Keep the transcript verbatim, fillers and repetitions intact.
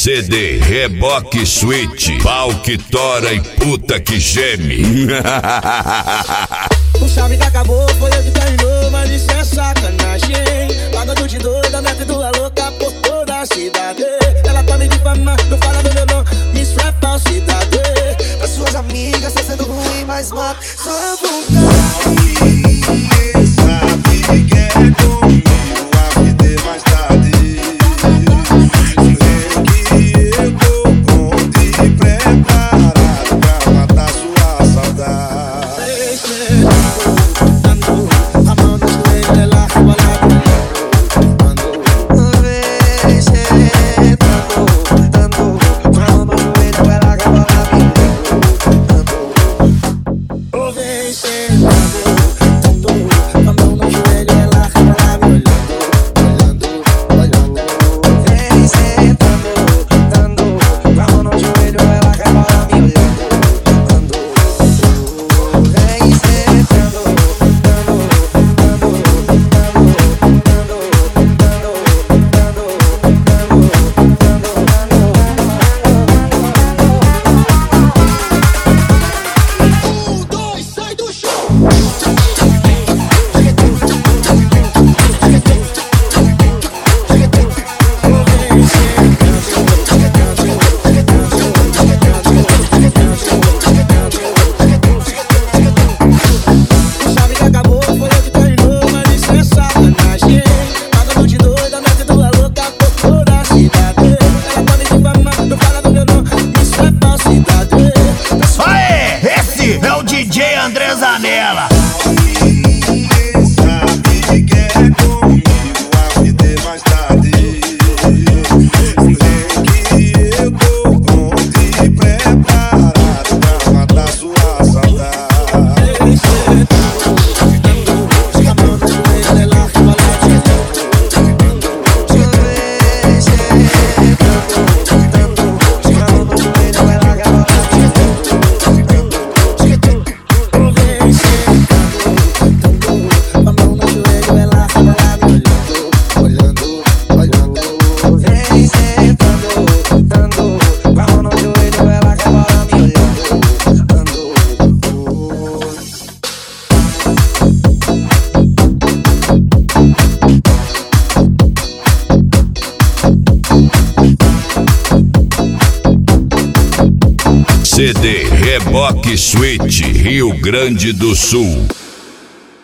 C D Reboque Switch, pau que tora e puta que geme. O salve que acabou, foi eu que terminou, mas isso é sacanagem. Pagando de doida, metendo a louca por toda a cidade. Ela tá me difamando, fala do meu nome, isso é falsidade. Pra suas amigas tá sendo ruim, mas mata sua vontade. Sabe que é comigo, a vida é mais tarde. Sei que eu tô pronto e preparado pra matar sua saudade. D J André Zanella. Sabe que é comigo, a vida é mais tarde. Sei que eu tô pronto e preparado pra matar sua saudade. C D Reboque Switch, Rio Grande do Sul.